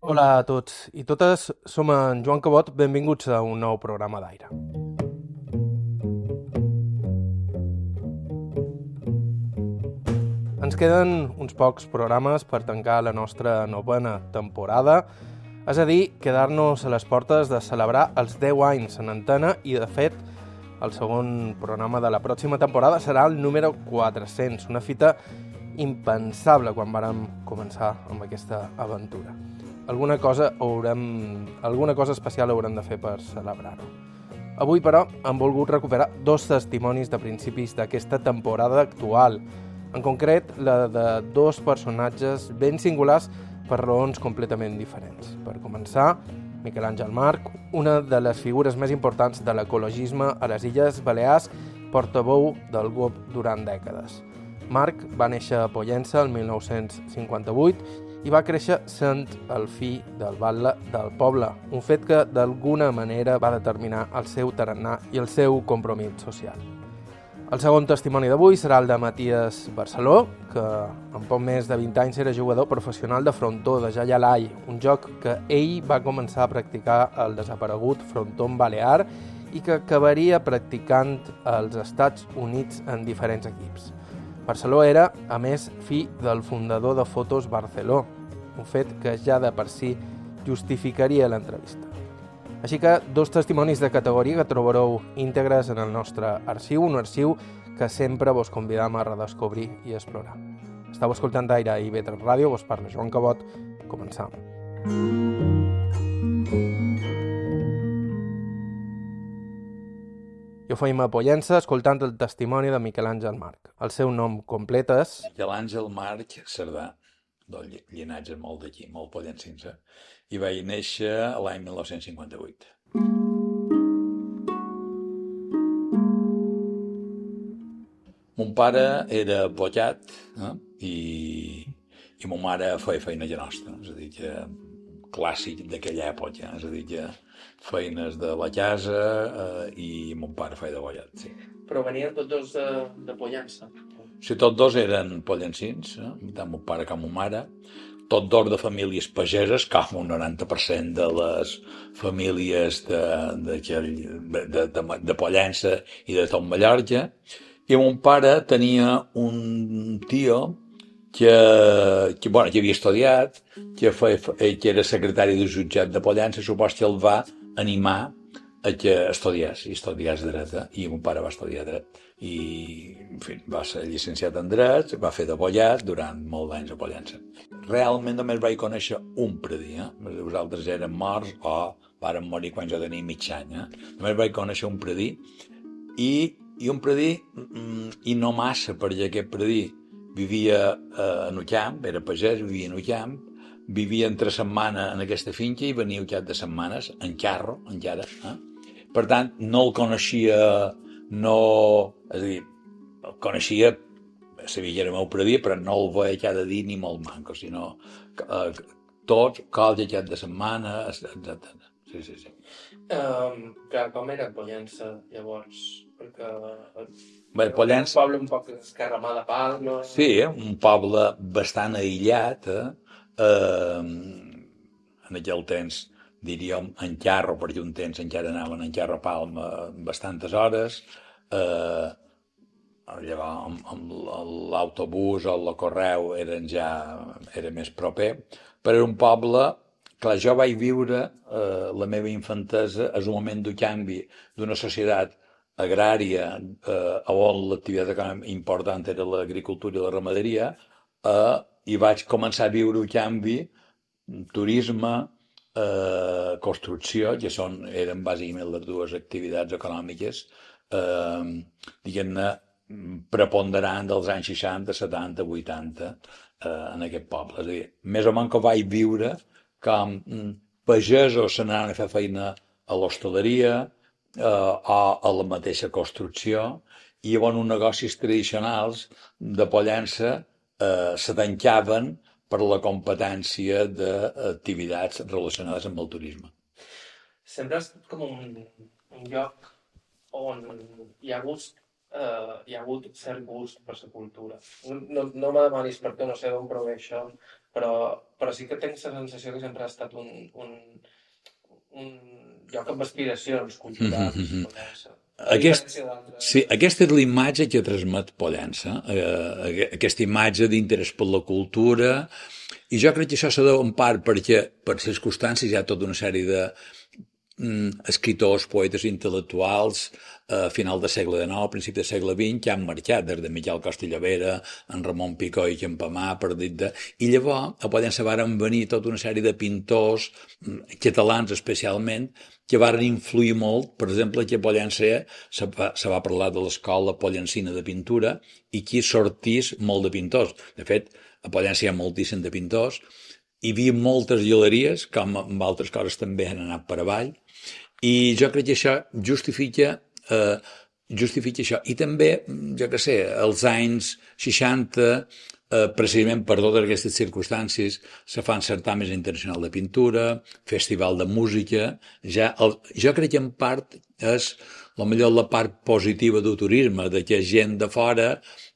Hola a tots i totes, som en Joan Cabot, benvinguts a un nou programa d'Aire. Ens queden uns pocs programes per tancar la nostra novena temporada, és a dir, quedar-nos a les portes de celebrar els 10 anys en antena i, de fet, el segon programa de la pròxima temporada serà el número 400, una fita impensable quan vàrem començar amb aquesta aventura. Alguna cosa especial haurem de fer per celebrar-ho. Avui, però, hem volgut recuperar dos testimonis de principis d'aquesta temporada actual. En concret, la de dos personatges ben singulars per raons completament diferents. Per començar, Miquel Àngel March, una de les figures més importants de l'ecologisme a les Illes Balears, portaveu del GOB durant dècades. March va néixer a Pollença el 1958 i va créixer sent el fill del batle del poble, un fet que d'alguna manera va determinar el seu tarannà i el seu compromís social. El segon testimoni d'avui serà el de Matías Barceló, que en poc més de 20 anys era jugador professional de frontó de Jalalai, un joc que ell va començar a practicar al desaparegut frontón balear i que acabaria practicant als Estats Units en diferents equips. Barceló era, a més, fill del fundador de Fotos Barceló, un fet que ja de per si justificaria l'entrevista. Així que dos testimonis de categoria que trobareu íntegres en el nostre arxiu, un arxiu que sempre vos convidam a redescobrir i explorar. Estau escoltant Aire i Vetres Ràdio, vos parla Joan Cabot. Començam. Jo feim a Pollença escoltant el testimoni de Miquel Àngel March. El seu nom complet és... Miquel Àngel March Cerdà, del llinatge molt d'aquí, molt pollencins, i vaig néixer l'any 1958. Mon pare era bollat i mon mare feia feina ja nostra, és a dir, que clàssic d'aquella època, és a dir, que feines de la casa i mon pare feia de bollat, sí. Però venien tots dos de Pollença. Sí, tots dos eren pollencins, tant mon pare com mon mare, tot dos de famílies pageses, com un 90% de les famílies de Pollença i de tot Mallorca, i mon pare tenia un tio que havia estudiat, que era secretari del jutjat de Pollença, supos que el va animar a que estudiés dret, i mon pare va estudiar dret i, en fi, va ser llicenciat en dret, va fer de bollat durant molts anys a Pollença. Realment només vaig conèixer un predí, vosaltres eren morts o varen morir quan jo tenia mig any, només vaig conèixer un predí i un predí i no massa, perquè aquest predí vivia en el camp, era pagès, vivia en el camp, vivia entre setmana en aquesta finca i venia al cap de setmanes en carro, encara. Per tant, no el coneixia, és a dir, el coneixia, sabia que era el meu predí, però no el veia cada dia ni molt manco, sinó tots, cols al cap de setmana, etc. Sí. Com era Pollença, llavors? Perquè... Bé, Pollença... Un poble un poc escarramà de Palma... Sí, un poble bastant aïllat, en aquell temps, diríem, en carro, perquè un temps encara anaven en carro a Palma bastantes hores, llavors amb l'autobús o el correu era més proper, però era un poble... Clar, jo vaig viure la meva infantesa és un moment de canvi d'una societat agrària on l'activitat econòmica important era l'agricultura i la ramaderia i vaig començar a viure el canvi, turisme, construcció, que eren bàsicament les dues activitats econòmiques, diguem-ne, preponderant dels anys 60, 70, 80 en aquest poble. És a dir, més o menys que vaig viure com pagesos se n'anaven a fer feina a l'hostaleria o a la mateixa construcció, i llavors uns negocis tradicionals de Pollença se tancaven per la competència d'activitats relacionades amb el turisme. Sempre és com un lloc on hi ha hagut hi ha hagut cert gust per la cultura. No me demanis perquè no sé d'on prové això, però sí que tinc la sensació que sempre ha estat un lloc amb aspiracions culturals, Pollença. A diferència d'altres... Sí, aquesta és la imatge que transmet Pollença, aquesta imatge d'interès per la cultura, i jo crec que això s'ha deu en part perquè per circumstàncies hi ha tota una sèrie de escriptors, poetes intel·lectuals a final del segle XIX, principi del segle XX, que han marxat, des de Miquel Costa i Llobera, en Ramon Picó i Campamà, i llavors a Pollença varen venir tota una sèrie de pintors catalans especialment, que varen influir molt. Per exemple, aquí a Pollença se va parlar de l'escola pollencina de pintura i aquí sortís molt de pintors. De fet, a Pollença hi ha moltíssim de pintors, hi havia moltes galeries, com amb altres coses també han anat per avall, i jo crec que això justifica això. I també, jo què sé, als anys 60, precisament per totes aquestes circumstàncies, se fan certàmens internacional de pintura, festival de música, jo crec que en part és millor la part positiva del turisme, de que gent de fora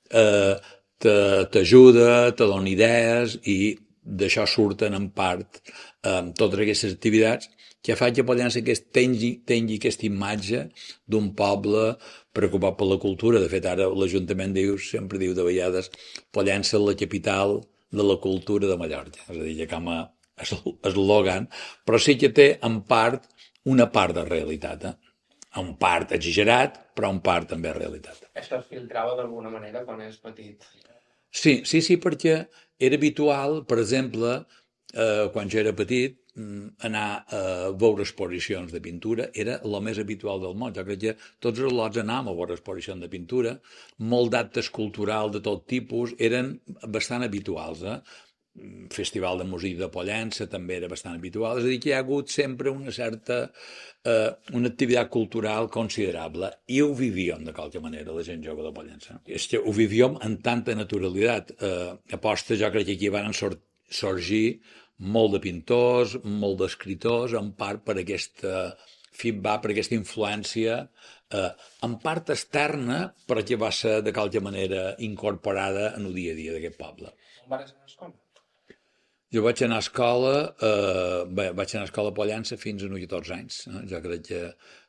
t'ajuda, te dona idees, i d'això surten en part totes aquestes activitats que fa que Pollença tingui aquesta imatge d'un poble preocupat per la cultura. De fet, ara l'Ajuntament sempre diu de vegades Pollença és la capital de la cultura de Mallorca. És a dir, que com a eslògan, però sí que té en part una part de realitat. En part exagerat, però en part també realitat. Això es filtrava d'alguna manera quan és petit. Sí, perquè era habitual, per exemple, quan jo era petit, anar a veure exposicions de pintura era el més habitual del món. Jo crec que tots els lots anàvem a veure exposicions de pintura, molt d'actes culturals de tot tipus, eren bastant habituals. Festival de música de Pollença també era bastant habitual. És a dir, que hi ha hagut sempre una certa una activitat cultural considerable, i ho vivíem de qualque manera, la gent jove de Pollença. És que ho vivíem amb tanta naturalitat. Aposta, jo crec que aquí van sorgir molt de pintors, molt d'escriptors, en part per aquesta feedback, per aquesta influència, en part externa, però que va ser de qualque manera incorporada en el dia a dia d'aquest poble. On vas anar a escola? Jo vaig anar a escola a Pollença fins a 14 anys. Jo crec que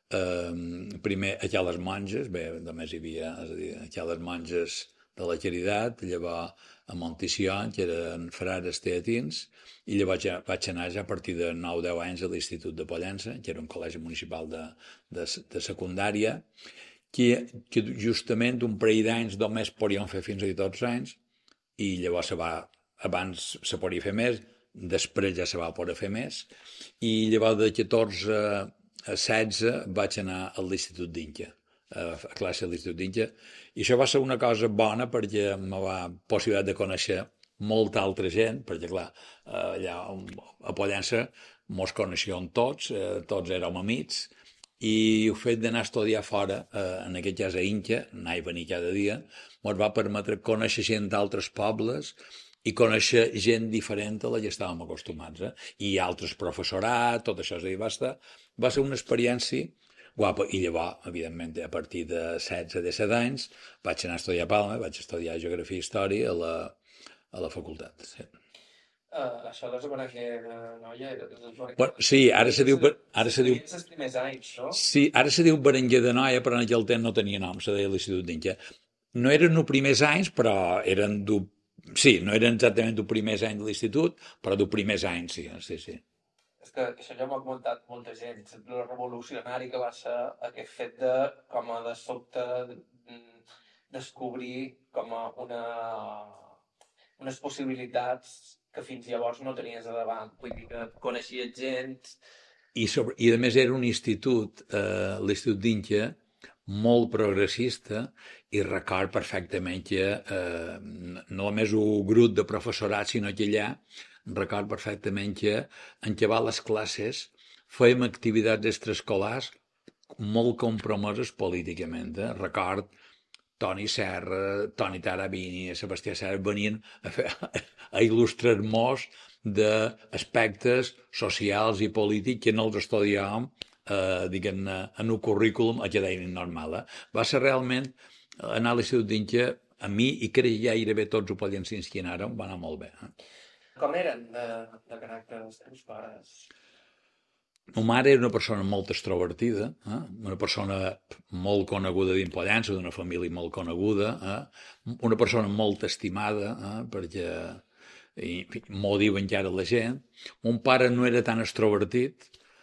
primer a les monges, només hi havia, és a dir, a les monges de la Caritat, llavors a Montitxion, que eren frares teatins, i llavors vaig anar ja a partir de 9-10 anys a l'Institut de Pollença, que era un col·legi municipal de secundària, que justament un parell d'anys només podíem fer fins a 14 anys, i llavors abans se podia fer més, després ja se va poder fer més, i llavors de 14 a 16 vaig anar a l'Institut d'Inca, a classe a l'Institut d'Inca, i això va ser una cosa bona perquè em va possibilitat de conèixer molta altra gent, perquè clar, allà a Pollença mos coneixíem tots érem amics, i el fet d'anar a estudiar fora, en aquest cas a Inca, anar i venir cada dia, mos va permetre conèixer gent d'altres pobles i conèixer gent diferent a la que estàvem acostumats, i altres professorat, tot això. És a dir, va ser una experiència guapa. I llavors, evidentment, a partir de 16-17 anys, vaig anar a estudiar a Palma, vaig estudiar Geografia i Història a la facultat. Sí. Això de Berenguer Noia... Bueno, sí, ara se diu... Els primers anys, no? Sí, ara se diu Berenguer de Noia, però en aquell temps no tenia nom, se deia l'Institut d'Inca. No eren els primers anys, però eren sí, no eren exactament els primers anys de l'institut, però els primers anys, sí. És que això ja m'ha comentat molta gent, el revolucionari que va ser aquest fet de, com a de sobte, descobrir com a unes possibilitats que fins llavors no tenies a davant. Vull dir que coneixies gent... I a més era un institut, l'Institut d'Inca, molt progressista, i record perfectament que no només un grup de professorat, sinó que allà record perfectament que en acabar les classes fèiem activitats extraescolars molt compromeses políticament. Record Toni Serra, Toni Tarabini, Sebastià Serra venien a il·lustrar-nos d'aspectes socials i polítics que no els estudiàvem diguem-ne, en un currículum acadèmic normal. Va ser realment l'anàlisi d'un que a mi, i crec que gairebé tots els pollençins que hi anaren, va anar molt bé. Com eren de caràcter els teus pares? Ma mare era una persona molt extrovertida, una persona molt coneguda dins Pollença, d'una família molt coneguda, una persona molt estimada, perquè m'ho diu encara la gent. Mon pare no era tan extrovertit,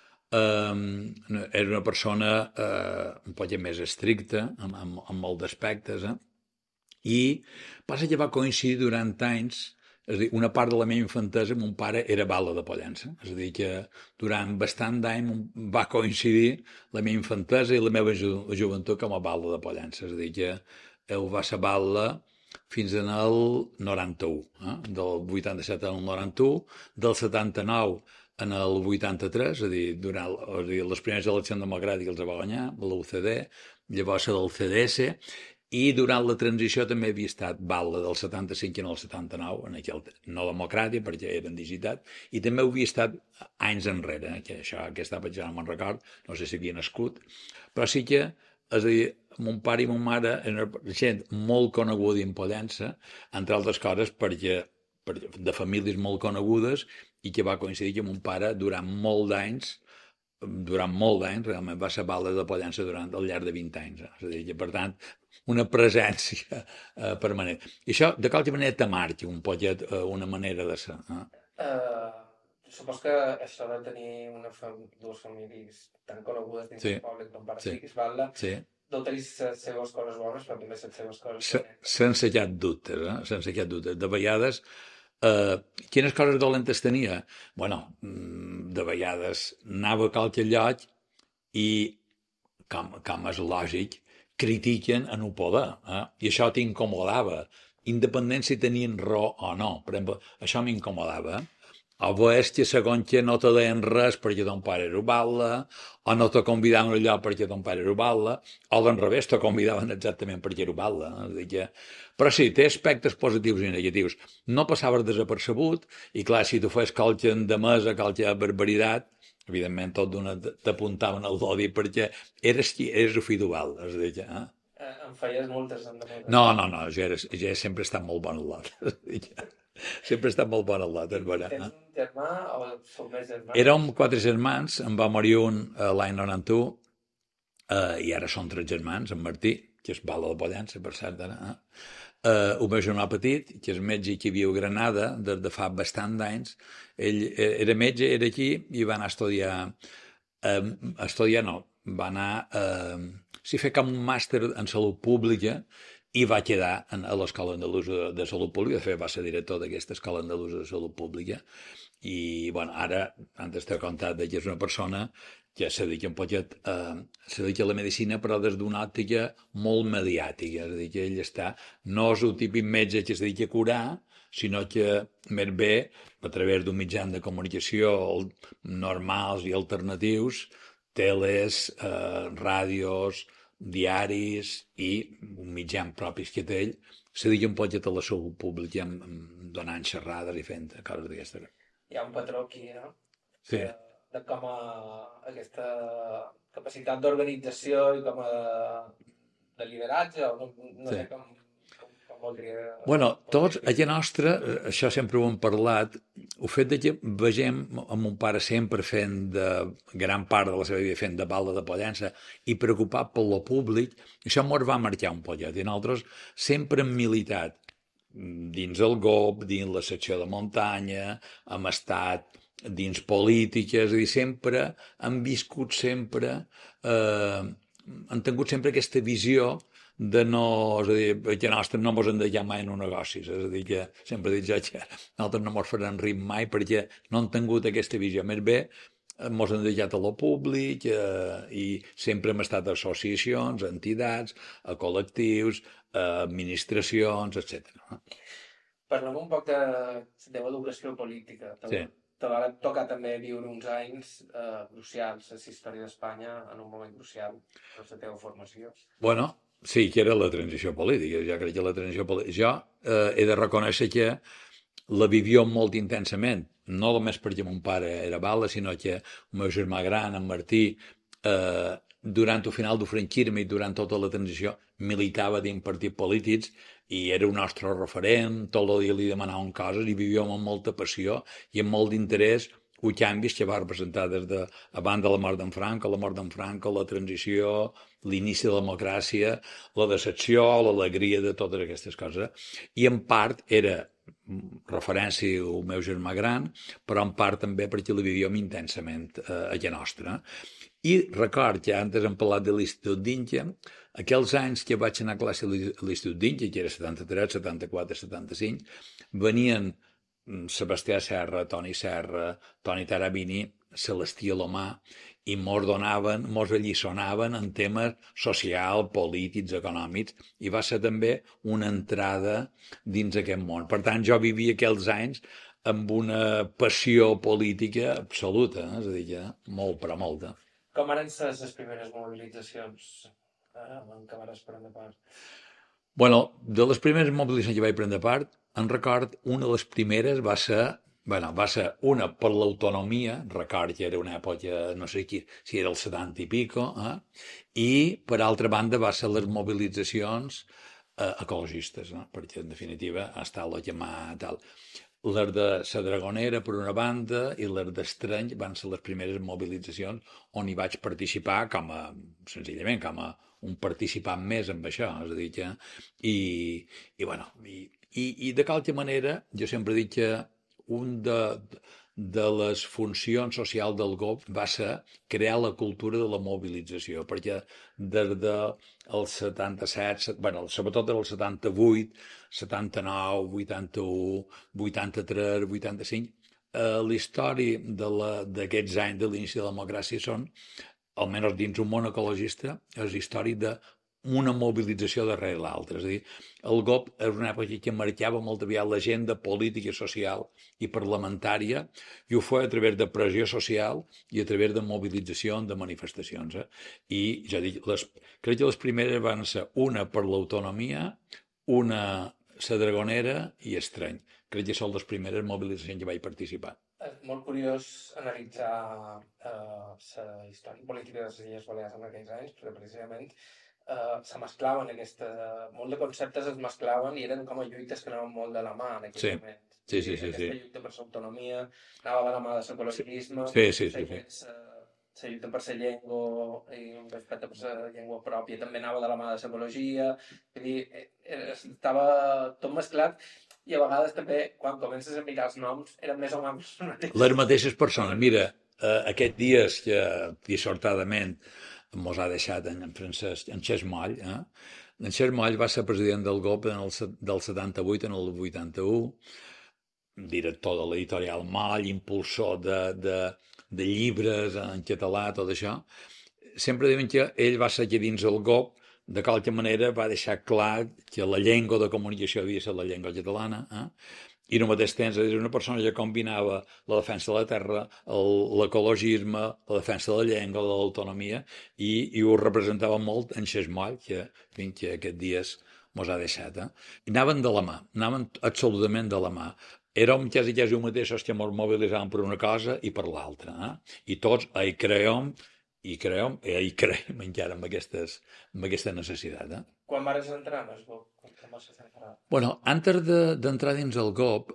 era una persona un poc més estricta, en molts aspectes, i passa que va coincidir durant anys, és a dir, una part de la meva infantesa, mon pare era bala de Pollença, és a dir, que durant bastant d'anys va coincidir la meva infantesa i la meva joventut com a bala de Pollença, és a dir, que ell va ser bala fins al 91, del 87 al 91, del 79 en el 83, és a dir, les primeres eleccions democràtiques els va guanyar, la UCD, llavors del CDS, i durant la transició també havia estat bala del 75 en el 79, en aquell no democràtic, perquè era en digitat, i també havia estat anys enrere, que això, aquesta petjada no me'n record, no sé si havia nascut, però sí que, és a dir, mon pare i mon mare eren gent molt coneguda en Pollença, entre altres coses perquè de famílies molt conegudes, i que va coincidir que mon pare durant molt d'anys realment va ser bala de Pollença al llarg de 20 anys. És a dir, que, per tant, una presència permanent. I això, de qualque manera, te marca un poquet una manera de ser. Supos que això de tenir dues famílies tan conegudes dins del poble com pare siguis bala, no tenir les seves coses bones, però també les seves coses dolentes. Sense cap dubtes, sense cap dubtes. De vegades, quines coses dolentes tenia? Bueno, de vegades anava a qualque lloc i, com és lògic, critiquen en el poder, i això t'incomodava, independent si tenien raó o no. Per exemple, això m'incomodava, o és que segons que no te deien res perquè ton pare era bala, o no te convidaven allò perquè ton pare era bala, o d'enrevés te convidaven exactament perquè era bala. Però sí, té aspectes positius i negatius. No passaves desapercebut, i clar, si tu fes qualque endemesa, qualque barbaritat, evidentment tot d'una t'apuntaven al dodi perquè eres el fill d'Uval. En feies moltes endemeses? No, jo he sempre estat molt bon al lot. Sempre he estat molt bon al lot. Tens un germà o sou més germans? Érem 4 germans, en va morir un l'any 91, i ara són 3 germans, en Martí, que és bala de Pollença, per cert, ara. El meu germà petit, que és metge que viu a Granada des de fa bastant d'anys, ell era metge, era aquí, i va anar a estudiar, va anar a fer com un màster en salut pública, i va quedar a l'Escola Andalusa de Salut Pública. De fet, va ser director d'aquesta Escola Andalusa de Salut Pública, i bueno, ara, antes t'he contat que és una persona que se dedica un poquet se dedica a la medicina, però des d'una òptica molt mediàtica. És a dir, que ell no és el típic metge que es dedica a curar, sinó que més bé, a través d'un mitjà de comunicació normals i alternatius, teles, ràdios, diaris i un mitjà propis que té ell, se dedica un poquet a la salut pública, donant xerrades i fent coses d'aquestes. Hi ha un patró aquí, no? Sí. De com aquesta capacitat d'organització i com a de lideratge, o no sé com voldria... Bueno, tots, a casa nostra, això sempre ho hem parlat, el fet que vegem amb mon pare sempre fent gran part de la seva vida fent de bala de Pollença i preocupat per lo públic, això ens va marcar un poquet. I nosaltres sempre hem militat dins el GOP, dins la secció de muntanya, hem estat dins política, és a dir, sempre hem viscut hem tingut sempre aquesta visió de no, és a dir, que nosaltres no ens hem de mai en un negoci, és a dir, que sempre he dit jo que nosaltres no ens farem rim mai perquè no hem tingut aquesta visió. Més bé, ens hem dedicat a lo públic i sempre hem estat a associacions, a entitats, a col·lectius, a administracions, etc. Parlem un poc de l'educació política. Sí. Te va tocar també viure uns anys crucials a la història d'Espanya en un moment crucial per la teva formació. Bueno, sí, que era la transició política. Jo crec que la transició política... Jo he de reconèixer que la vivió molt intensament, no només perquè mon pare era bala, sinó que el meu germà gran, en Martí, durant el final del franquisme i durant tota la transició militava dins partits polítics i era un nostre referent, tot el dia li demanaven coses i vivíem amb molta passió i amb molt d'interès els canvis que va representar des de abans de la mort d'en Franco, la transició, l'inici de la democràcia, la decepció, l'alegria de totes aquestes coses. I en part era referència al meu germà gran, però en part també perquè la vivíem intensament a casa nostra. I record que antes hem parlat de l'Institut d'Inca, aquells anys que vaig anar a classe a l'Institut d'Inca, que era 73, 74, 75, venien Sebastià Serra, Toni Serra, Toni Tarabini, Celestí Alomà, i mos alliçonaven en temes socials, polítics, econòmics, i va ser també una entrada dins aquest món. Per tant, jo vivia aquells anys amb una passió política absoluta, és a dir, molt, però molta. Com eren les primeres mobilitzacions en què vas prendre part? Bueno, de les primeres mobilitzacions que vaig prendre part, en record, una de les primeres va ser una per l'autonomia, record que era una època, no sé si era el 70 i pico, i per altra banda va ser les mobilitzacions ecologistes, perquè en definitiva ha estat la que m'ha tal. Les de la Dragonera, per una banda, i les d'Estrany van ser les primeres mobilitzacions on hi vaig participar senzillament com a un participant més amb això, és a dir que... I de qualque manera, jo sempre he dit que un de les funcions socials del GOP va ser crear la cultura de la mobilització, perquè des del 77, sobretot del 78, 79, 81, 83, 85, la història d'aquests anys de l'inici de la democràcia són, almenys dins un món ecologista, és història d'una mobilització darrere l'altra. És a dir, el GOP és una època que marcava molt aviat l'agenda política, social i parlamentària, i ho fa a través de pressió social i a través de mobilització, de manifestacions. I ja dic, crec que les primeres van ser una per l'autonomia, una la Dragonera i Estrany. Crec que són les primeres mobilitzacions que vaig participar. És molt curiós analitzar la història política de les Illes Balears en aquells anys, perquè precisament se mesclaven molt de conceptes es mesclaven i eren com a lluites que anaven molt de la mà en aquell moment. Sí. Aquesta lluita per l'autonomia anava de la mà de l'ecologisme, la lluita per la llengua i un respecte per la llengua pròpia també anava de la mà de l'ecologia, vull dir, estava tot mesclat i a vegades també quan comences a mirar els noms eren més o menys les mateixes persones. Mira, aquests dies que dissortadament mos ha deixat en Francesc, en Xes Moll. En Xes Moll va ser president del GOP del 78 en el 81, director de l'editorial Moll, impulsor de llibres en català, tot això. Sempre diuen que ell va ser aquí dins el GOP, de qualque manera va deixar clar que la llengua de comunicació havia de ser la llengua catalana, i al mateix temps és una persona que combinava la defensa de la terra, l'ecologisme, la defensa de la llengua, de l'autonomia, i ho representava molt en Xes Moll, que aquests dies mos ha deixat. I anaven de la mà, anaven absolutament de la mà. Érem quasi els mateixos que mos mobilitzaven per una cosa i per l'altra. I tots hi creiem encara amb aquesta necessitat. Quan vas entrar en el GOP? Bueno, antes d'entrar dins el GOP,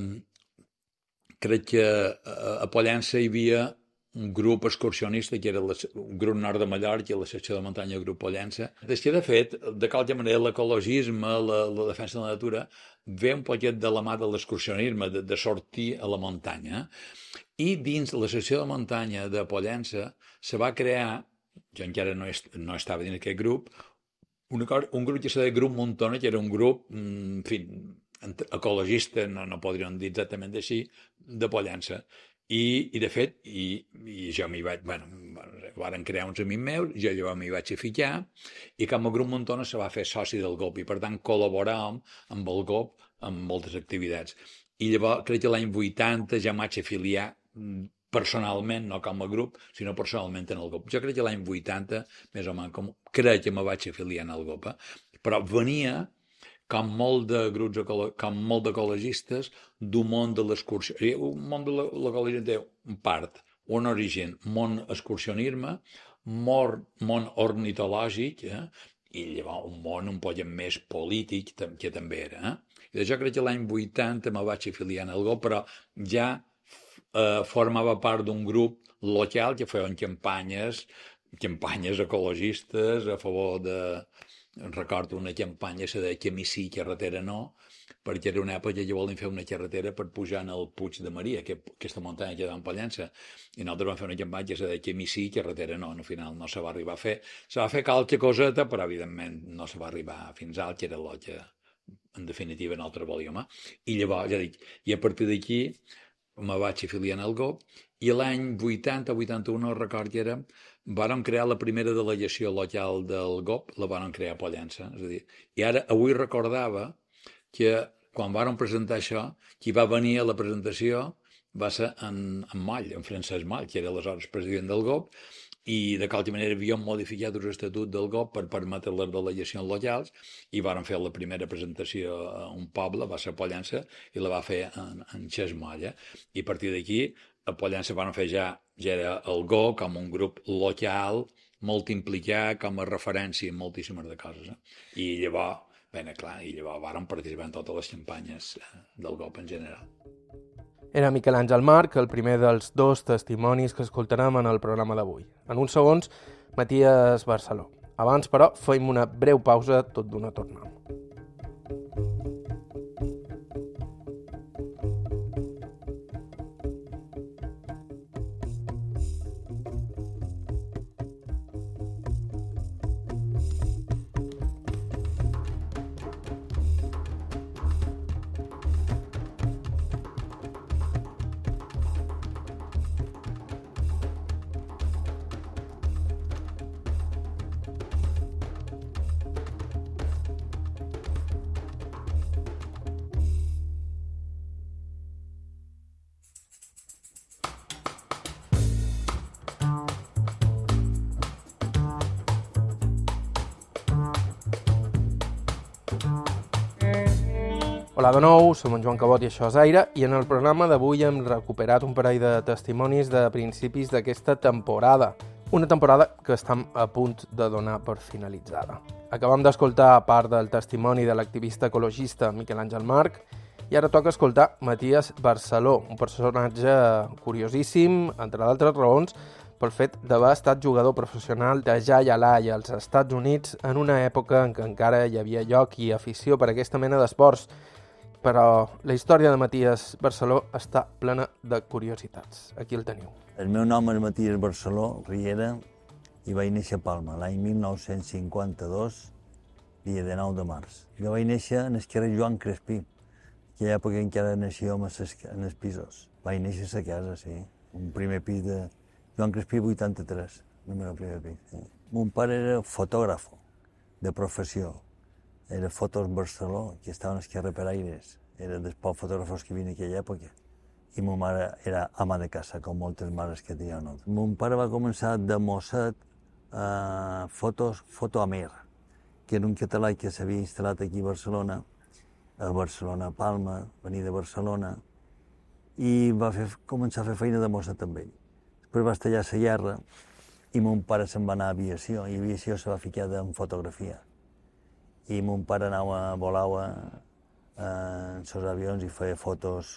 crec que a Pollença hi havia un grup excursionista, que era un grup nord de Mallorca, i la secció de muntanya del grup Pollença. Des que, de fet, de qualque manera, l'ecologisme, la defensa de la natura, ve un poquet de la mà de l'excursionisme, de sortir a la muntanya. I dins la secció de muntanya de Pollença se va crear, jo encara no estava dins aquest grup, un grup que se deia Grup Montona, que era un grup, en fi, ecologista, no podríem dir exactament així, de Pollença. I de fet, i jo m'hi vaig, varen crear uns amics meus, jo llavors m'hi vaig ficar, i com a Grup Montona se va fer soci del GOP, i per tant col·laboràvem amb el GOP en moltes activitats. I llavors, crec que l'any 80 ja m'haig afiliar personalment, no com a grup, sinó personalment en el GOP. Jo crec que l'any 80, més o menys, crec que me vaig afiliar en el GOP, però venia com molt de grups, com molt d'ecologistes d'un món de l'excursió. Un món de l'ecologisme té un part, un origen, món excursionisme, món ornitològic, i llavors un món un poc més polític, que també era. I jo crec que l'any 80 me vaig afiliar al GOP, però ja formava part d'un grup local que feien campanyes ecologistes a favor de... Recordo una campanya que deia que mi sí, carretera no, perquè era una època que volien fer una carretera per pujar al Puig de Maria, aquesta muntanya que davant Pollença, i nosaltres vam fer una campanya que deia que mi sí, carretera no, al final no se va arribar a fer. Se va fer qualque coseta, però evidentment no se va arribar fins al que era el que en definitiva nosaltres volíem. I llavors, ja dic, i a partir d'aquí me vaig afiliar al GOP, i l'any 80-81, no record que era, vàrem crear la primera delegació local del GOP, la vàrem crear a Pollença. És a dir, i ara, avui recordava que quan vàrem presentar això, qui va venir a la presentació va ser en Moll, en Francesc Moll, que era aleshores president del GOP, i de qualque manera havíem modificat l'estatut del GOP per permetre les delegacions locals, i vàrem fer la primera presentació a un poble, va ser a Pollença, i la va fer en Xesmolla. I a partir d'aquí, a Pollença vàrem fer ja era el GO com un grup local, molt implicat, com a referència en moltíssimes de coses. I llavors, vàrem participar en totes les campanyes del GOP en general. Era Miquel Àngel March, el primer dels dos testimonis que escoltarem en el programa d'avui. En uns segons, Matías Barceló. Abans, però, fem una breu pausa, tot d'una tornada. Hola de nou, som en Joan Cabot i això és Aire, i en el programa d'avui hem recuperat un parell de testimonis de principis d'aquesta temporada. Una temporada que estem a punt de donar per finalitzada. Acabam d'escoltar part del testimoni de l'activista ecologista Miquel Àngel March, i ara toca escoltar Matías Barceló, un personatge curiosíssim, entre d'altres raons, pel fet d'haver estat jugador professional de jai alai als Estats Units en una època en què encara hi havia lloc i afició per aquesta mena d'esports. Però la història de Matías Barceló està plena de curiositats. Aquí el teniu. El meu nom és Matías Barceló Riera i vaig néixer a Palma l'any 1952, dia de 9 de març. Jo vaig néixer en el carrer Joan Crespí, que a època encara naixíem en els pisos. Vaig néixer a la casa, sí. Un primer pis de Joan Crespí 83, el meu primer pis. Sí. Mon pare era fotògraf de professió. Era Fotos Barceló, que estava en el carrer Peraires. Era dels pocs fotògrafos que havia en aquella època. I ma mare era ama de casa, com moltes mares que tenien. Mon pare va començar de mosset a Fotoamer, que era un català que s'havia instal·lat aquí a Barcelona, Palma, venia de Barcelona, i va començar a fer feina de mosset amb ell. Després va estallar la guerra i mon pare se'n va anar a aviació, i aviació se va ficar en fotografia. I mon pare volava en els avions i feia fotos.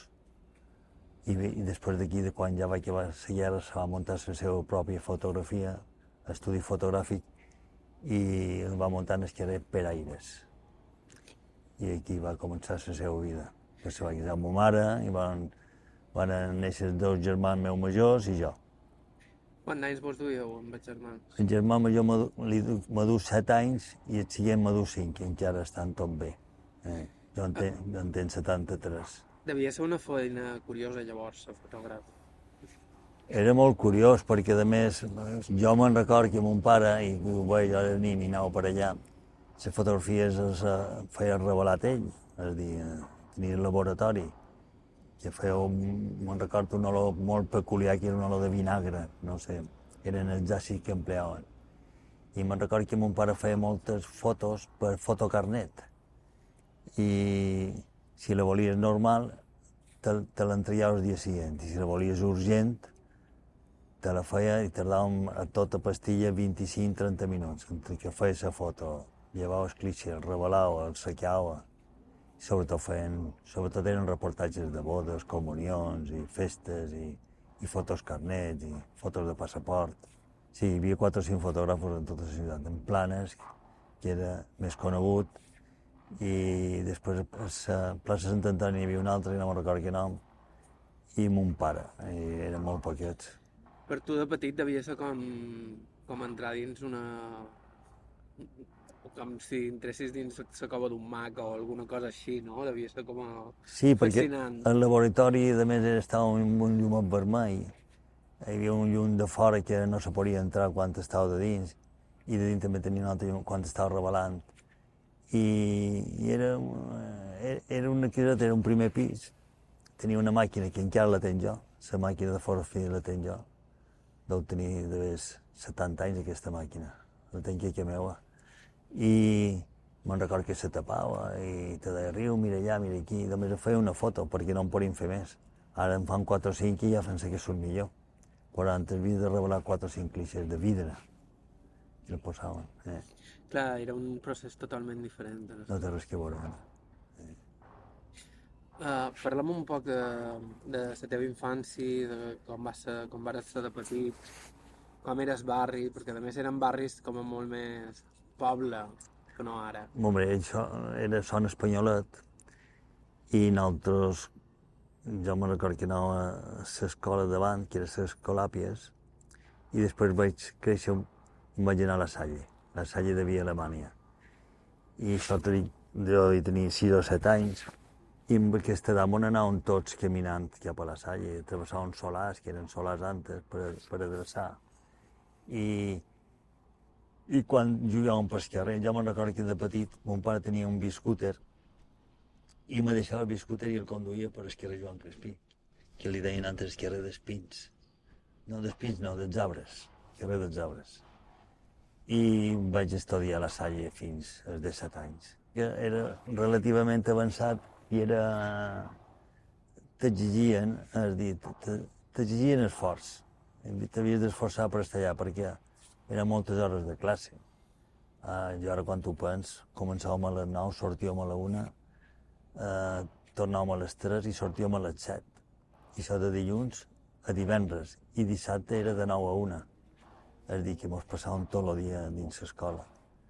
I després d'aquí, quan ja va acabar la guerra, se va muntar la seva pròpia fotografia, estudi fotogràfic, i el va muntar en el carrer Peraires. I aquí va començar la seva vida. Se va casar amb ma mare i van néixer dos germans meus majors i jo. Quants anys vos duieu amb els germans? El germà major me du 7 anys i el seient me du 5, i encara estan tot bé. Jo en tenc 73. Devia ser una feina curiosa llavors, ser fotògraf. Era molt curiós perquè, a més, jo me'n record que mon pare, i jo era nin i anava per allà, les fotografies feia revelat ell, és a dir, tenia el laboratori, que feia, me'n recordo, un olor molt peculiar, que era un olor de vinagre, no sé, eren els àcids que empleaven. I me'n recordo que mon pare feia moltes fotos per fotocarnet, i si la volies normal, te l'entreiaves el dia següent, i si la volies urgent, te la feia i tardàvem a tota pastilla 25-30 minuts, entre que feia la foto, llevava els clixés, el revelava, el saqueava. Sobretot eren reportatges de bodes, comunions i festes i fotos carnets i fotos de passaport. Sí, hi havia 4 o 5 fotògrafos en tota la ciutat, en Planes, que era més conegut, i després a la plaça Sant Antoni hi havia un altre, i no me'n recordo quin nom, i mon pare, i eren molt poquets. Per tu de petit devia ser com entrar dins una... com si entressis dins la cova d'un mag o alguna cosa així, no? Devia ser com a Sí, fascinant. perquè el laboratori, a més, estava amb un llum vermell. Hi havia un llum de fora que no se podia entrar quan estava de dins, i de dins també tenia un altre llum quan estava revelant. I era una caseta, era un primer pis. Tenia una màquina que encara la tenc jo, la màquina de fotografia la tenc jo. Deu tenir d'haver 70 anys aquesta màquina, la tenc aquí meva. I me'n recordo que se tapava i te deia, riu, mira allà, mira aquí, només feia una foto perquè no en podien fer més. Ara en fan 4 o 5 i ja pensa que surt millor. Però antes havia de revelar 4 o 5 clixés de vidre que el posaven. Clar, era un procés totalment diferent. No té res que veure. Parla'm un poc de la teva infància, de com vas ser de petit, com eres barri, perquè a més eren barris com a molt més poble que no ara. Home, això era Son Espanyolet i nosaltres, jo me'n recordo que anava a l'escola davant, que era l'Escolàpies, i després vaig créixer i vaig anar a la Salle de Via Alemanya. I això jo tenia 6 o 7 anys, i amb aquesta edat on anàvem tots caminant cap a la Salle, travessàvem solars, que eren solars antes, per adreçar. I quan jugàvem pel carrer, jo me'n recordo que de petit mon pare tenia un biscúter i me deixava el biscúter i el conduïa per el carrer Joan Crespí, que li deien antes el carrer dels Pins. No, dels Pins no, dels Arbres, carrer dels Arbres. I vaig estudiar a la Salle fins als 17 anys. Era relativament avançat i t'exigien, és a dir, t'exigien esforç. T'havies d'esforçar per estar allà, perquè eren moltes hores de classe. Jo ara quan ho penso, començàvem a les 9, sortíem a la 1, tornàvem a les 3 i sortíem a les 7. I això de dilluns a divendres. I dissabte era de 9 a 1. És a dir, que ens passàvem tot el dia dins l'escola.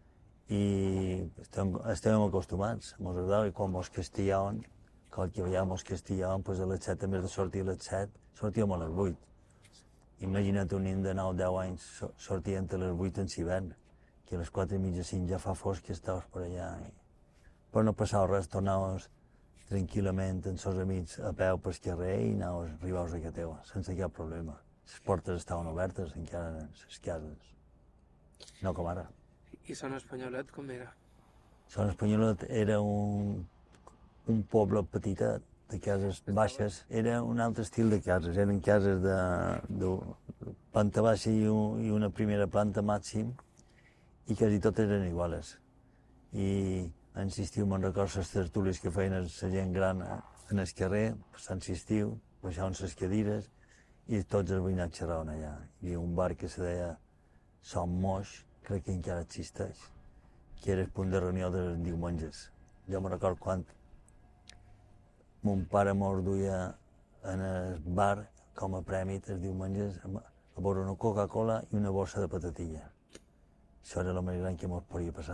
I estem acostumats, ens agradava, i quan ens castigaven, que veiem ens castigaven, doncs a les 7, a més de sortir a les 7, sortíem a les 8. Imagina't un nen de 9-10 anys sortint a les 8 en hivern, que a les 4 i mitja 5 ja fa fosc i estaves per allà. Però no passava res, tornaves tranquil·lament amb els amics a peu pel carrer i arribaves a casa teva, sense cap problema. Les portes estaven obertes encara en les cases, no com ara. I Son Espanyolet com era? Son Espanyolet era un poble petitet, de cases baixes. Era un altre estil de cases, eren cases de planta baixa i una primera planta màxim, i quasi totes eren iguales. I en l'estiu me'n recordo les tertúlies que feien la gent gran en el carrer, Sant Estiu, baixaven les cadires i tots els veïnats xerraven allà. Hi havia un bar que se deia Son Moix, crec que encara existeix, que era el punt de reunió dels diumenges. Jo me'n recordo quan mon pare mos duia en el bar com a premi els diumenges a veure una Coca-Cola i una bossa de patatilla. Això era el més gran que mos podia passar.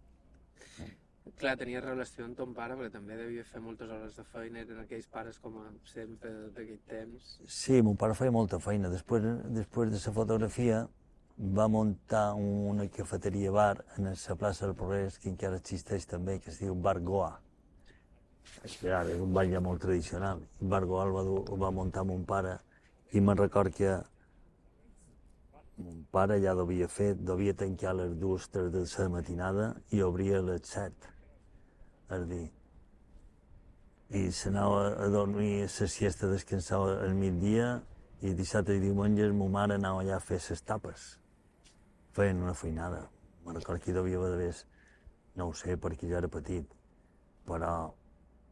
Clar, tenies relació amb ton pare, perquè també devia fer moltes hores de feina, eren aquells pares com sempre d'aquell temps. Sí, mon pare feia molta feina. Després de la fotografia va muntar una cafeteria-bar en la plaça del Progrés, que encara existeix també, que es diu Bar Goa. És un bar ja molt tradicional. El Bar Goa el va muntar mon pare, i me'n record que mon pare ja devia tancar a les 2 o 3 de la matinada i obria a les 7. És a dir, i s'anava a dormir a la siesta, descansava al migdia, i dissabte i diumenges ma mare anava allà a fer les tapes. Feien una feinada. Me'n record que hi devia haver, no ho sé, perquè jo era petit, però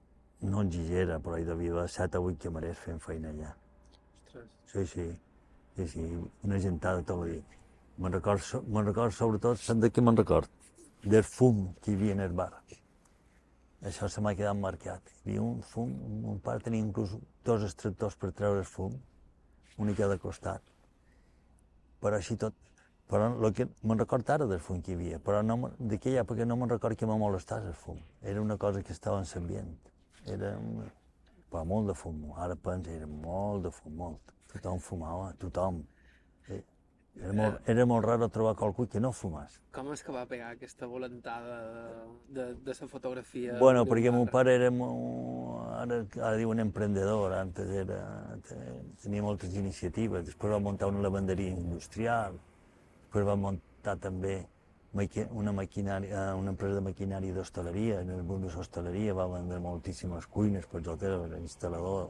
no exigera, però hi devia haver 7 o 8 camarers fent feina allà. Ostres. Sí, sí. sí, una gentada tot el dia. Me'n record sobretot, sap de què me'n record? Del fum que hi havia en el bar. Això se m'ha quedat marcat. Hi havia un fum, mon pare tenia inclús 2 extractors per treure el fum, una a cada costat. Però així tot. Però el que me'n record ara del fum que hi havia, però no, d'aquella època no me'n record que me molestàs el fum. Era una cosa que estava en l'ambient. Però molt de fum. Ara penso, era molt de fum, molt. Tothom fumava, tothom. Era molt raro trobar qualcú que no fumés. Com és que va pegar aquesta volentada de la fotografia? Bueno, perquè mon pare era ara diuen emprendedor, antes tenia moltes iniciatives, després va muntar una lavanderia industrial, després va muntar també una empresa de maquinària d'hostaleria, en el món de l'hostaleria va vendre moltíssimes cuines per hotels, era instal·lador,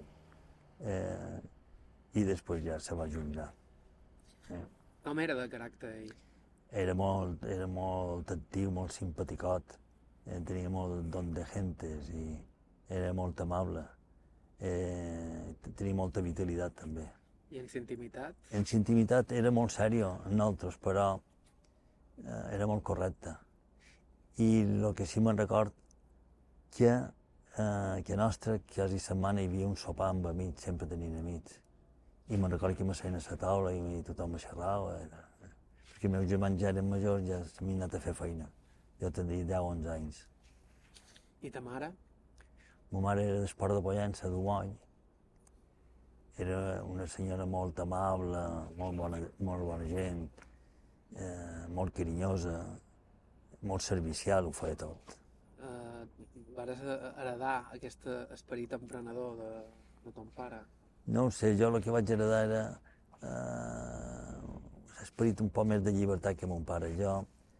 i després ja se va jubilar. Com era de caràcter ell? Era molt actiu, molt simpaticot, tenia molt don de gentes i era molt amable. Tenia molta vitalitat també. I en intimitat? En intimitat era molt sèrio en nosaltres, però era molt correcte. I el que sí me'n record que a nostra quasi setmana hi havia un sopar amb amics, sempre tenien amics. I me'n record que m'asseien a la taula i tothom me xerrava. Perquè els meus germans ja eren majors, ja s'havien anat a fer feina. Jo tindria 10 o 11 anys. I ta mare? Ma mare era d'Esport de Pollença, d'Umoll. Era una senyora molt amable, molt bona gent, molt carinyosa, molt servicial, ho feia tot. Vares heredar aquest esperit emprenedor de ton pare? No ho sé, jo el que vaig heredar era l'esperit un poc més de llibertat que mon pare. Jo,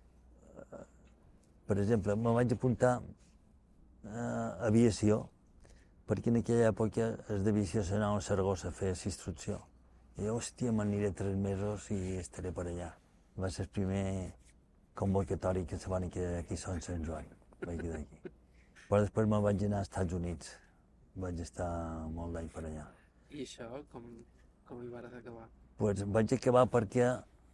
per exemple, me vaig apuntar a aviació, perquè en aquella època els d'aviació s'anaven a Saragossa a fer l'instrucció. I jo, hòstia, m'aniré 3 mesos i estaré per allà. Va ser el primer convocatori que se van quedar aquí a Sant Joan. Vaig quedar aquí. Però després me'n vaig anar als Estats Units. Vaig estar molt d'any per allà. I això, com hi vas acabar? Pues vaig acabar perquè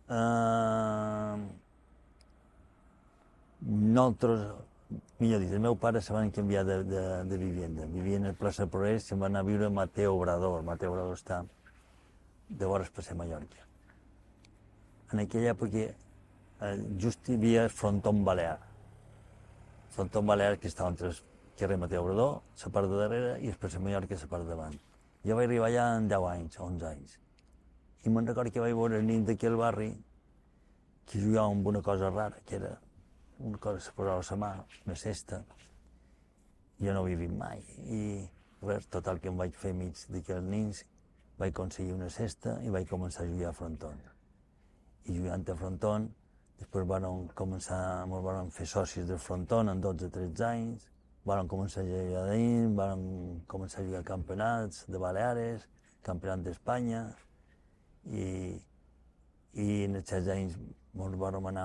nosaltres, millor dit, el meu pare se van canviar de vivenda. Vivien a Plaça Progrés, se'n van anar a viure a Mateo Obrador. Mateo Obrador està de vores per ser Mallorca. En aquella època just hi havia el frontó Balear. El frontó Balear que estava entre el carrer Mateo Obrador, la part de darrere, i després a Mallorca, la part davant. Jo vaig arribar allà en 10 anys, 11 anys. I me'n record que vaig veure el nen d'aquí al barri que jugava amb una cosa rara, que era una cosa que se posava a la mà, una cesta. Jo no ho havia vist mai. I res, total que em vaig fer mig d'aquells nens, vaig aconseguir una cesta i vaig començar a jugar a fronton. I jugant a fronton, després vam fer socis del fronton en 12-13 anys, vam començar a jugar dins, vam començar a jugar campionats de Baleares, campionat d'Espanya, i en els 16 anys ens vam anar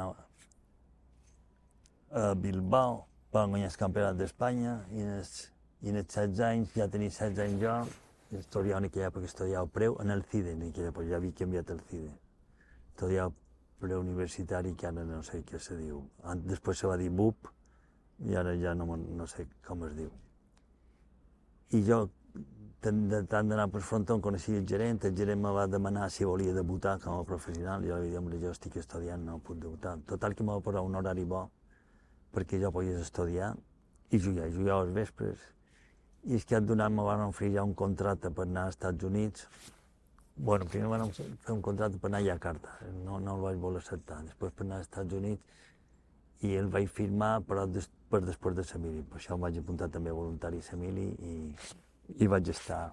a Bilbao, vam guanyar el campionat d'Espanya, i en els 16 anys, ja tenia 16 anys jo, estudiava en aquella època, estudiava preu en el CIDE, en aquella època, ja havia canviat el CIDE. Estudiava preuniversitari, que ara no sé què se diu. Després se va dir BUP, i ara ja no sé com es diu. I jo, de tant d'anar per frontó, coneixia el gerent me va demanar si volia debutar com a professional, i jo li vaig dir, home, jo estic estudiant, no puc debutar. Total que em va posar un horari bo, perquè jo pogués estudiar i jugar als vespres. I és que d'un any me van oferir ja un contracte per anar als Estats Units. Bueno, primer van fer un contracte per anar a Jakarta, no el vaig voler acceptar. Després per anar als Estats Units, i el vaig firmar, però per després de Samili. Per això em vaig apuntar també voluntari a Samili i vaig estar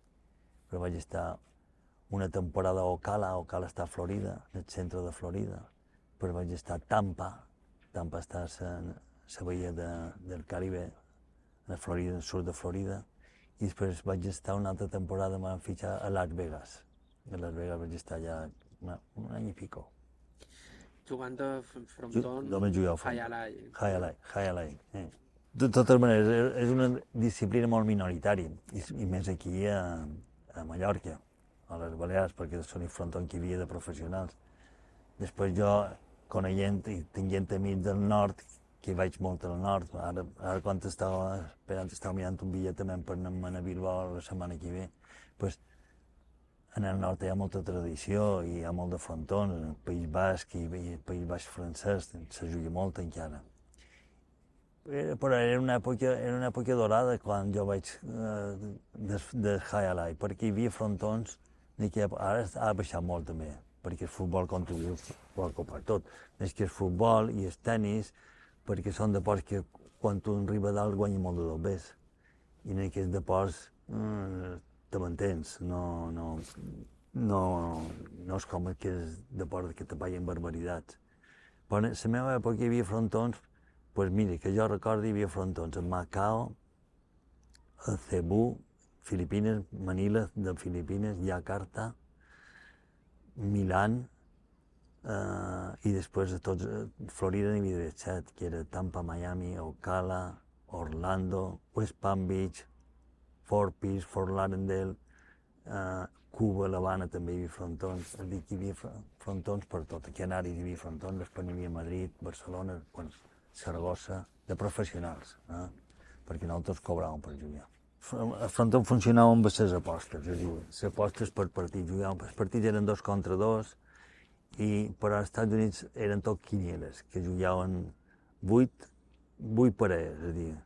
una temporada a Ocala està a Florida, en el centre de Florida. Després vaig estar a Tampa està a la bahia del Caribe, a Florida, al sud de Florida, i després vaig estar una altra temporada, em van fitxar a Las Vegas. A Las Vegas vaig estar allà un any i pico. Jugant a frontón, High-Alai. De totes maneres, és una disciplina molt minoritària, i més aquí a Mallorca. a les Balears, perquè són el frontó que hi havia de professionals. Després jo, coneixent i tenint amics del nord, que hi vaig molt al nord, ara quan estava esperant, estava mirant un bitllet també per anar a Bilbao la setmana que ve, pues, en el nord hi ha molta tradició i hi ha molt de frontons, en el País Basc i el País Basc francès se juga molt encara. Però era una època dorada quan jo vaig de Highlight, perquè hi havia frontons, ara ha baixat molt també, perquè el futbol contribueix per tot. És que el futbol i el tennis, perquè són deports que quan tu arriba a dalt guanya molt de dobbers. I en aquests deports te mantens, no és com aquests deports que te paguen barbaritats. Però en la meva època hi havia frontons, doncs mira, que jo recordo hi havia frontons a Macao, a Cebu, Filipines, Manila de Filipines, Jakarta, Milán, i després de tots, Florida n'hi havia 7, que era Tampa, Miami, Ocala, Orlando, West Palm Beach, Fort Pierce, Fort Lauderdale, Cuba, l'Havana també hi havia frontons, és dir, que hi havia frontons per tot, aquí a Nària hi havia frontons, després n'hi havia Madrid, Barcelona, Saragossa, de professionals, perquè nosaltres cobràvem per jugar. El frontó funcionava amb les apostes, és a dir, les apostes per partit, els partits eren 2 contra 2, però als Estats Units eren tot quinieles, que jugaven 8 parelles, és a dir,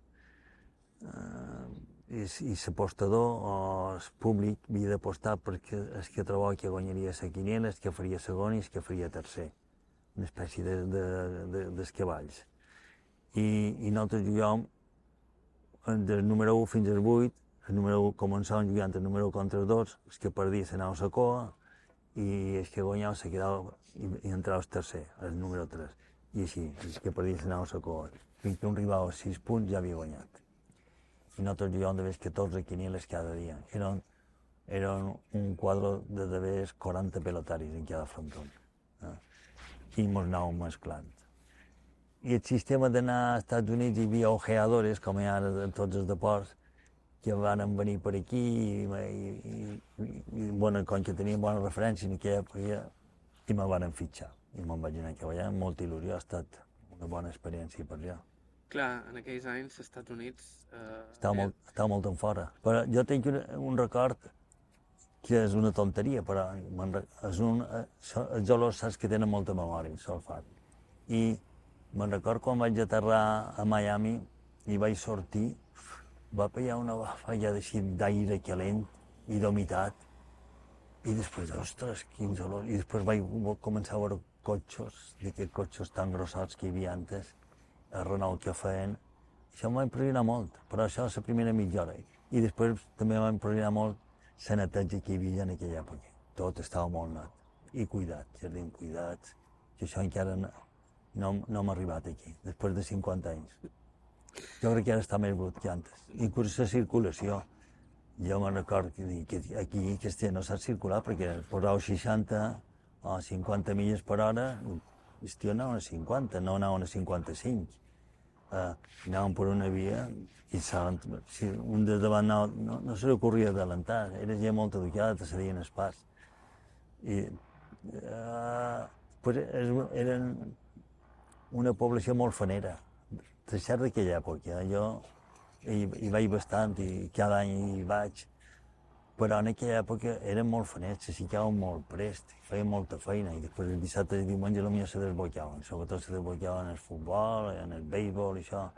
i l'apostador o el públic havia d'apostar perquè el que trobava que guanyaria la quiniela, el que faria segon i el que faria tercer, una espècie d'escavalls. I nosaltres jugàvem del número 1 fins al 8, el número 1 començàvem jugant el número 1 contra 2, el que perdia s'anava a la coa i el que guanyava se quedava i entrava el tercer, el número 3. I així, el que perdia s'anava a la coa. Fins que un arribava a 6 punts ja havia guanyat. I nosaltres jugàvem de 14 quinieles cada dia. Eren un quadre de 40 pelotaris en cada frontó. I ens anàvem mesclant. I el sistema d'anar als Estats Units hi havia ojeadores, com hi ha ara en tots els deports, que van venir per aquí i com que tenien bones referències en aquella època, i me van fitxar. I me'n vaig anar a treballar amb molta il·lusió, ha estat una bona experiència per allà. Clar, en aquells anys, als Estats Units... Estava molt en fora. Però jo tinc un record que és una tonteria, però els olors saps que tenen molta memòria, sulfat. I me'n record quan vaig aterrar a Miami i vaig sortir, va pegar una bafalla d'aire calent i d'humitat, i després, ostres, quins olors, i després vaig començar a veure cotxos, d'aquests cotxos tan grossots que hi havia antes, a Renault que feien. Això em va impressionar molt, però això és la primera mitja hora. I després també em va impressionar molt la neteja que hi havia en aquella època. Tot estava molt net i cuidat, jardins cuidats, que això encara no m'ha arribat aquí, després de 50 anys. Jo crec que ara està més brut que antes. Inclús la circulació. Jo me'n record que aquí no s'ha circulat perquè posava 60 o 50 milles per hora, hòstia, anaven a 50, no anaven a 55. Anaven per una via i si un de davant no se li ocorria adelantar, era gent molt educada, te cedien el pas. Eren una població molt fanera, de cert d'aquella època. Jo hi vaig bastant i cada any hi vaig, però en aquella època eren molt fanets, s'aixecaven molt prest, feien molta feina i després el dissabte i el diumenge potser se desbocaven, sobretot se desbocaven en el futbol, en el béisbol i això.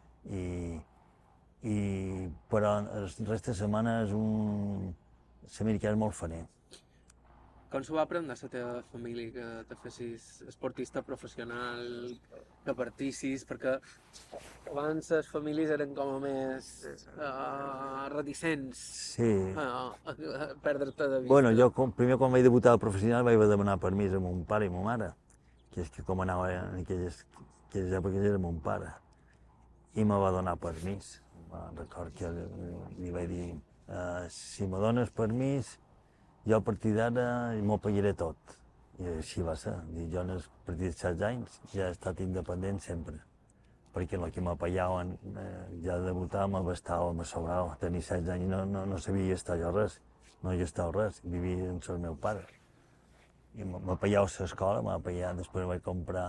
Però el rest de setmana l'americà és molt faner. Com s'ho va prendre la teva família que te fessis esportista professional, que partissis? Perquè abans les famílies eren com a més reticents a perdre-te de vista. Bueno, jo primer quan vaig debutar professional vaig demanar permís a mon pare i ma mare, que és que com anava en aquelles èpoques era mon pare, i me va donar permís. Record que li vaig dir, si me dones permís, jo a partir d'ara m'ho pagaré tot. I així va ser. Jo a partir de 16 anys ja he estat independent sempre. Perquè el que me pagaven ja de debutar m'abastava, me sobrava. Tenir 16 anys no sabia gastar jo res. no gastava res, vivia amb els meus pares. I m'apallava a l'escola, després vaig comprar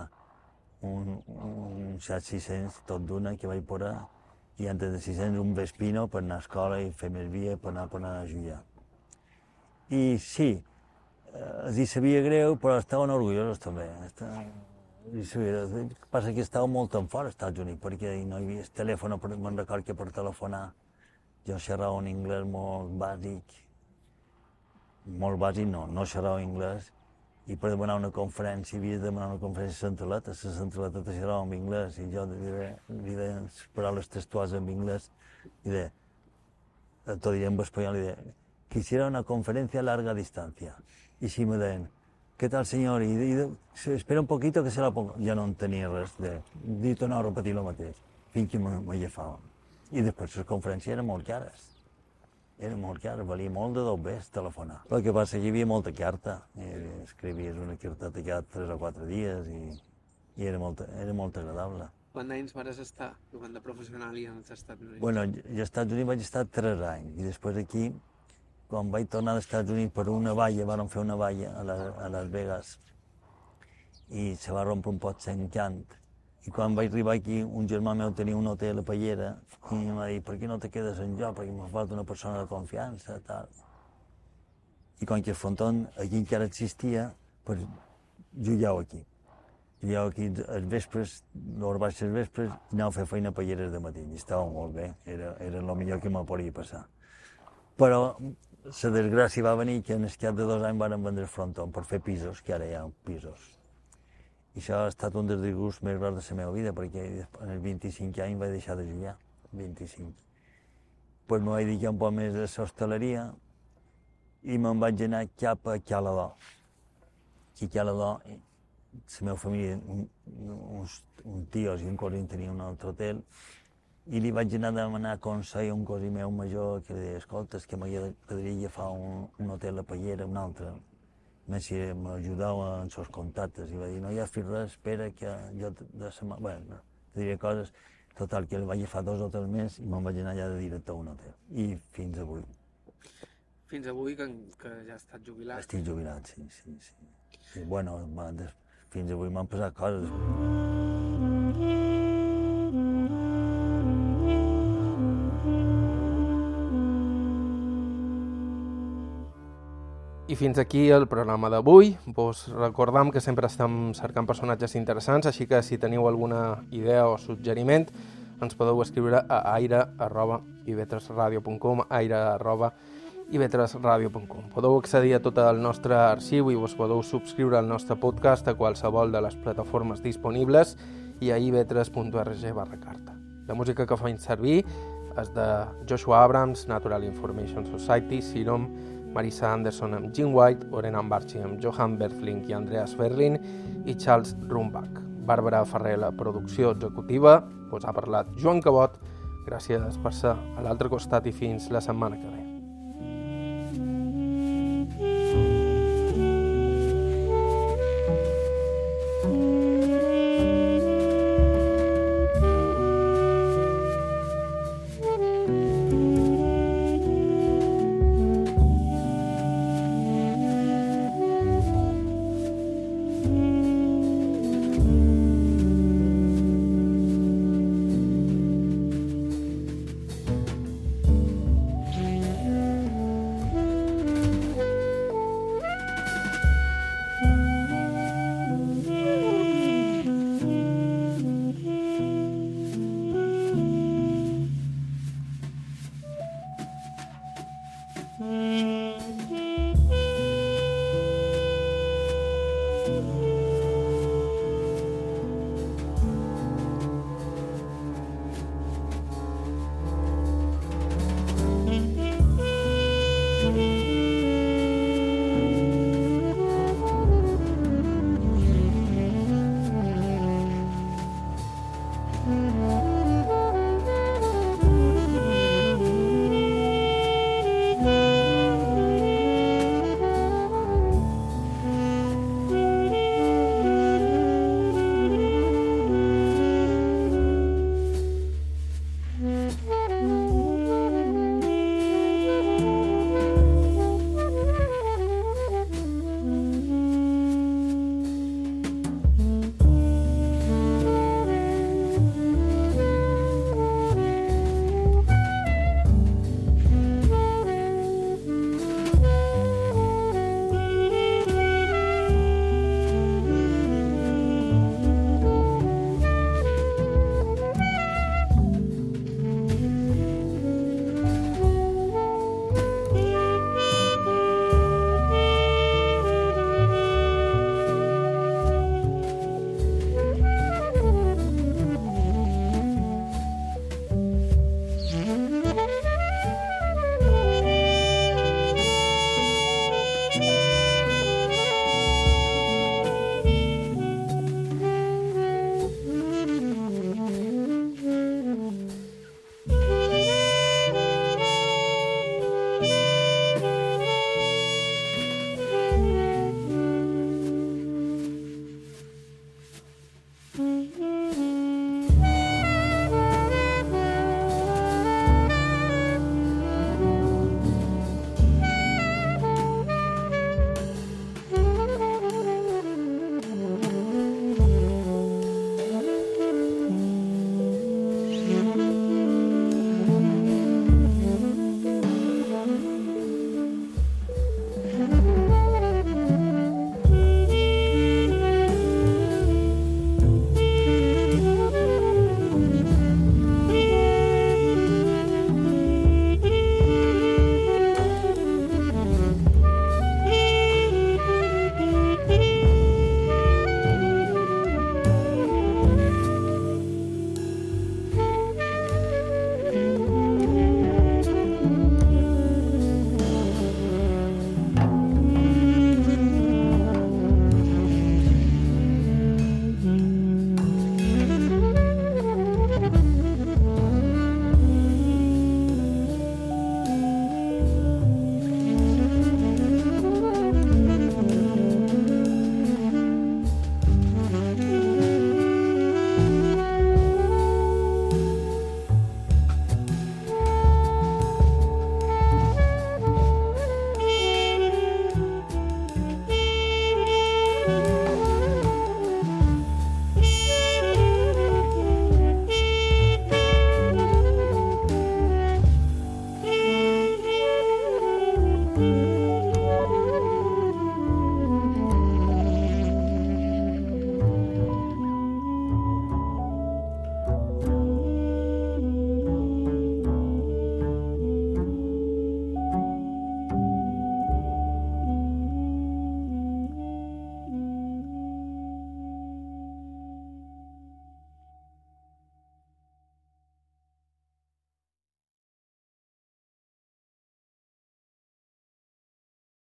un Seat 600 tot d'una que vaig posar, i antes de 600 un Vespino per anar a l'escola i fer més via per anar a jugar. I sí, els hi sabia greu, però estaven orgullosos també. El que passa que estava molt en fora als Estats Units, perquè no hi havia el telèfon, me'n record que per telefonar jo xerrava un anglès molt bàsic no xerrava anglès, i per demanar una conferència, havia de demanar una conferència a la centraleta te xerrava en anglès, i jo li deia les paraules textuals en anglès, i deia, tot diré en espanyol, i deia, quisiera una conferència a larga distancia. I si me deien, ¿qué tal, señor? I espera un poquito que se la pongo. Ja no en tenia res de tornar a repetir el mateix, fins que m'agafava. I després les conferències eren molt cares. Valia molt de $2 telefonar. El que passa és que hi havia molta carta. Escrivies una carteta cada 3 o 4 dies i era molt agradable. Quants anys vas estar jugant de professional i als Estats Units? Bueno, jo als Estats Units vaig estar 3 anys i després aquí, quan vaig tornar als Estats Units per una valla, vam fer una valla a Las Vegas i se va rompre un pot l'encant. I quan vaig arribar aquí, un germà meu tenia un hotel a Pallera i em va dir, per què no te quedes en jo, perquè em falta una persona de confiança, tal. I quan que el frontón aquí encara existia, pues jugàveu aquí. Jugàveu aquí els vespres, l'hora baixa els vespres, i anàveu a fer feina a Palleres de matí. I estava molt bé, era el millor que me podia passar. Però la desgràcia va venir que en el cap de 2 anys van vendre el frontón per fer pisos, que ara hi ha pisos. I això ha estat un dels disgusts més grans de la meva vida, perquè en els 25 anys vaig deixar de jugar, 25. Pues me vaig dedicar un poc més a l'hostaleria i me'n vaig anar cap a Calador. Aquí a Calador, la meva família, un tios i un cosí tenia un altre hotel, i li vaig anar a demanar consell a un cosí meu major que li deia, escolta, és que m'agradaria agafar un hotel a Pallera, un altre. Si m'ajudava en els contactes i va dir, no hi ha fet res, espera que jo de setmana... Bueno, te diré coses, total, que el vaig agafar 2 hotels més i me'n vaig anar allà de directe a un hotel. I fins avui. Fins avui que ja has estat jubilat? Estic jubilat, sí. Bueno, fins avui m'han passat coses. I fins aquí el programa d'avui. Vos recordam que sempre estem cercant personatges interessants, així que si teniu alguna idea o suggeriment ens podeu escriure a aire@ivetresradio.com, aire@ivetresradio.com. Podeu accedir a tot el nostre arxiu i vos podeu subscriure al nostre podcast a qualsevol de les plataformes disponibles i a ivetres.org/carta. La música que faig servir és de Joshua Abrams, Natural Information Society, Serum, Marisa Anderson amb Jim White, Orena Ambarchi amb Johan Berfling i Andreas Berlin i Charles Rumbach. Bàrbara Ferrer, la producció executiva, us ha parlat Joan Cabot. Gràcies per ser a l'altre costat i fins la setmana que ve.